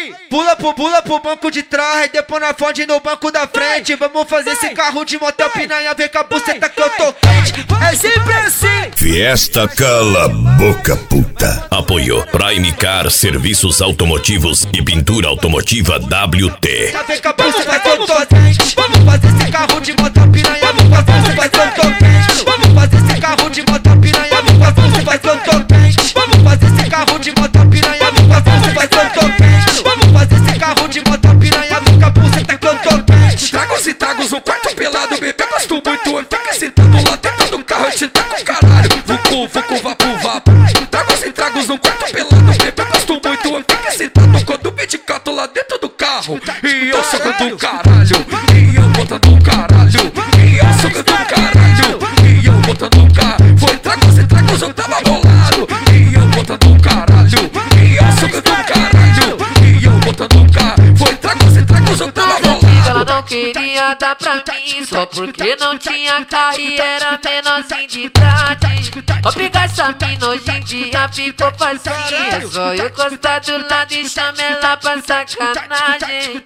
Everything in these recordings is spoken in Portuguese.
Pula pro banco de trás, depois na fonte no banco da frente. Vamos fazer esse carro de motel piranha, vem com a buceta que eu tô quente. É sempre assim. Fiesta Cala Boca Puta. Apoio Prime Car Serviços Automotivos e Pintura Automotiva WT. Já vem com a buceta que eu tô quente. Vamos fazer esse carro de motel piranha, vamos fazer esse que eu tô quente. Vamos fazer esse carro de motel piranha, vamos fazer esse que eu tô quente. Vamos fazer esse carro de motel piranha, vamos fazer esse que eu tô quente. Vamos fazer esse carro de motel piranha, vem com a buceta que eu tô quente. Tragos e tragos, um quarto pelado, bebê, gosto muito. Fica sentado lá dentro do carro, te tá com caralho. Vucu, vapo. Tragos e tragos, um quarto pelado, bebê, gosto muito. Fica sentado com o medicato lá dentro do carro. E eu sou do caralho, e eu botando um caralho. E eu sou do caralho, e eu botando um caralho. Foi tragos e tragos, eu tava bolado. E eu botando um caralho, e eu sou do caralho. E eu botando um caralho. Foi tragos e tragos, eu tava bolado. Ela não queria dar pra mim só porque não tinha carro e era menorzinho de idade. Obrigar essa mina hoje em dia ficou facinho. É só eu gostar do lado e chamar ela pra sacanagem.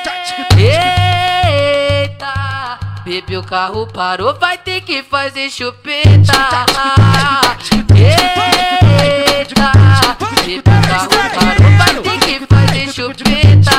Eita, bebê, o carro parou, vai ter que fazer chupeta. Eita, bebê, o carro parou, vai ter que fazer chupeta.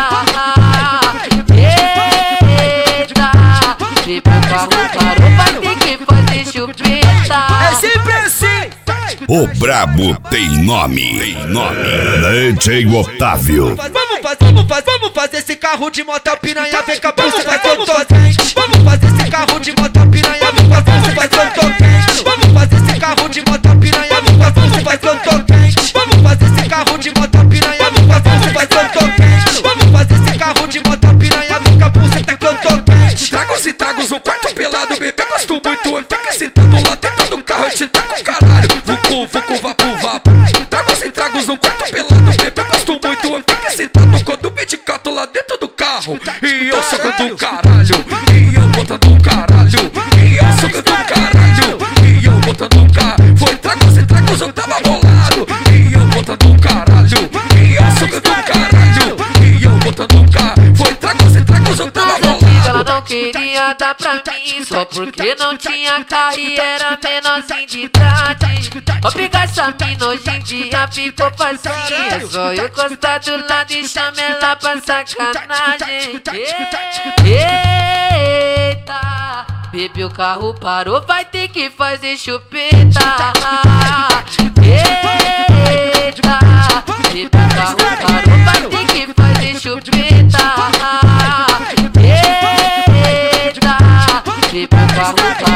Bebê, o carro parou, vai ter que fazer chupeta. É sempre assim. O brabo tem nome. DJ Otávio. Vamos fazer esse carro de motel piranha, vem com a buceta que eu tô quente. Vamos fazer esse carro de motel piranha, vem com a buceta que eu tô quente. Vamos fazer esse carro de motel piranha, vem com a buceta que eu tô quente. Vamos fazer esse carro de motel piranha, vem com a buceta que eu tô quente. Vamos fazer esse carro de motel piranha, vem com a buceta que eu tô quente. Tragos e tragos, um quarto pelado, bebê, gosto muito. Fica sentado lá dentro do carro, te tá com caralho. Vucu, vapo. Tragos e tragos, um quarto pelado, bebê, gosto muito. Fica sentado com o medicato lá dentro do carro. E eu sou do caralho, e eu botando um caralho. E eu sou do caralho, e eu botando um caralho. Foi tragos e tragos, eu tava bolado. E eu botando um caralho, e eu sou do caralho, e eu botando um caralho. Foi tragos e tragos, eu tava bolado. Ela não queria dar pra mim só porque não tinha carro e era menorzinho de idade. Obrigar essa mina hoje em dia ficou facinho. É só eu gostar do lado e chamar ela pra sacanagem. Eita, bebê, o carro parou, vai ter que fazer chupeta. Eita, bebê, o carro parou, vai ter que fazer chupeta. Eita, bebê, o carro parou.